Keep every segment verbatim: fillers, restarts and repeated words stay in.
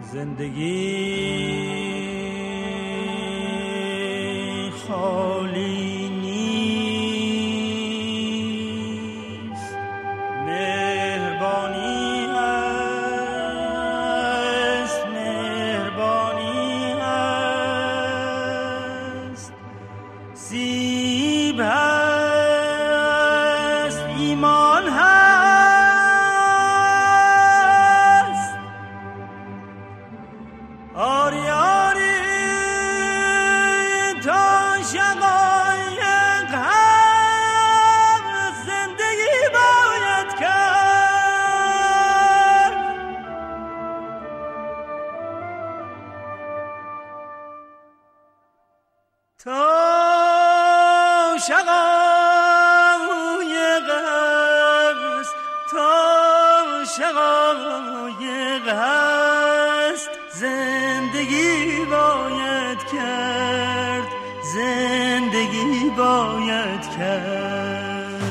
زندگی خالی نیست، مهربانی هست، مهربانی هست، سیب هست، ایمان هست، آری آری تا شقایق هست، زندگی باید کرد. تا شقایق هست، تا شقایق هست، زندگی باید کرد، زندگی باید کرد.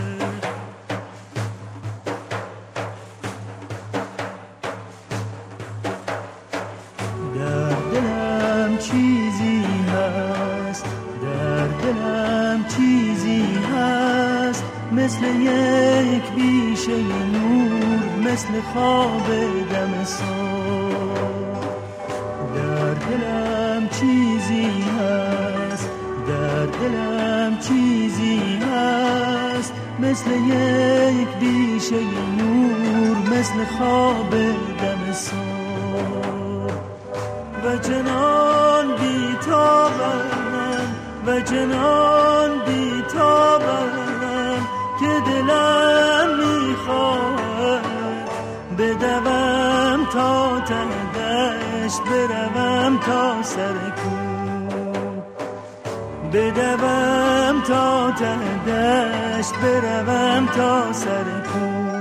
در دلم چیزی هست، در دلم چیزی هست، مثل یک بیشه نور، مثل خواب دم صبح. در دلم چیزی هست، در دلم چیزی هست، مثل یک بیشه نور، مثل خواب دم صبح. و جنان بی تابم، و جنان بی تابم، که دلم میخواد بدوم تا ته دشت، بروم تا سر کوه، بدوم تا ته دشت، بروم تا سر کوه.